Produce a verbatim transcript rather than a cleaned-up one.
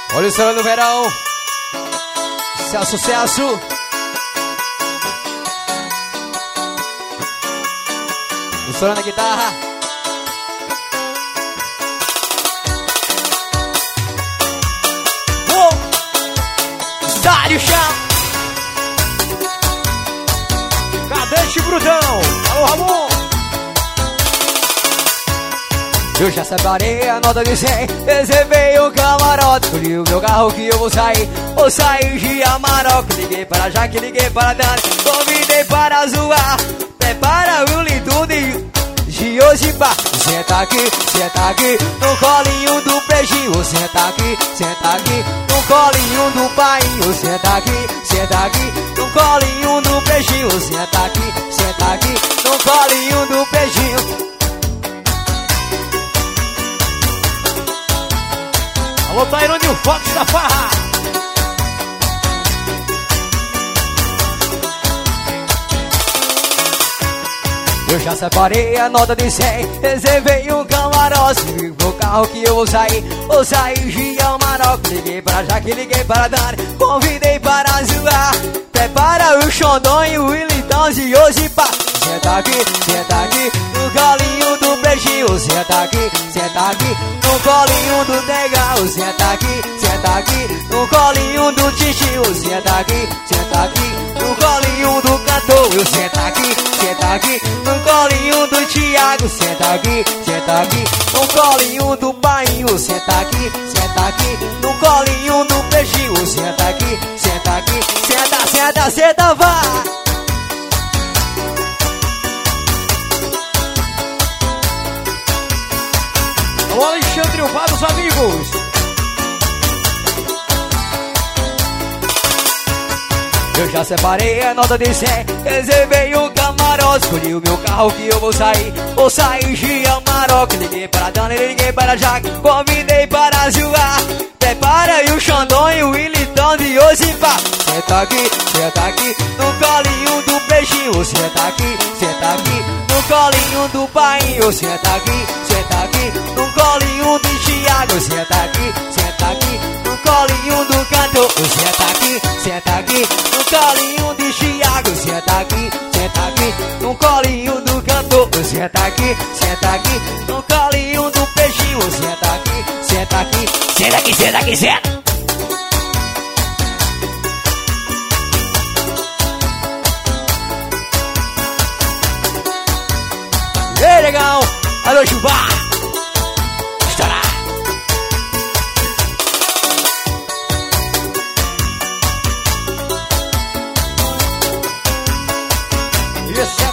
Olha o céu do verão. Isso é sucesso. O som na guitarra. Oh! Dá-lhe o chão. Cadete Brutão. Alô, Ramon. Eu já separei a nota de cem, reservei o camarote, escolhi o meu carro que eu vou sair, vou sair de Amarok. Liguei para Jaque, liguei para Dani, convidei para zoar, prepara o lindo de hoje pá. Senta aqui, senta aqui, no colinho do peixinho, senta aqui, senta aqui, no colinho do painho, senta aqui, senta aqui, no colinho do peixinho, senta aqui, senta aqui, no colinho do peixinho. Alô, Tairone, o Fox da Farra. Eu já separei a nota de cem, reservei um camarote, o carro que eu vou sair, vou sair de Amarok. Liguei para Jaque, liguei para Dani, convidei para zoar, prepara o Xandão e o Willitão de hoje pá. Senta aqui, senta aqui, no colinho do peixinho, senta aqui, senta aqui, no colinho do negão, senta aqui, senta aqui, no colinho do tichinho, senta aqui, senta aqui, no colinho do cantor, eu senta aqui, senta aqui, no colinho do Thiago, senta aqui, senta aqui, no colinho do bainho, senta aqui, senta aqui, no colinho do peixinho, senta aqui, senta aqui, senta, senta, senta, vai! O Alexandre, o bar dos amigos. Eu já separei a nota de cem, reservei um camarote, escolhi o meu carro que eu vou sair, vou sair de Amarok. Liguei para Dani, liguei para Jaque, convidei para zoar, prepara aí o Xandão e o Willitão de hoje pá. Senta aqui, senta aqui, no colinho do peixinho, senta aqui, senta aqui, no colinho do painho, senta aqui, senta aqui, no colinho do Thiago, senta aqui, senta aqui, no colinho do cantor, senta aqui, senta aqui, no colinho de Thiago, senta aqui, senta aqui, no colinho do cantor, senta aqui, senta aqui, no colinho do peixinho, senta aqui, senta aqui, senta aqui, senta aqui, senta. Ei, legal, alô, Jubá, estoura. Esse é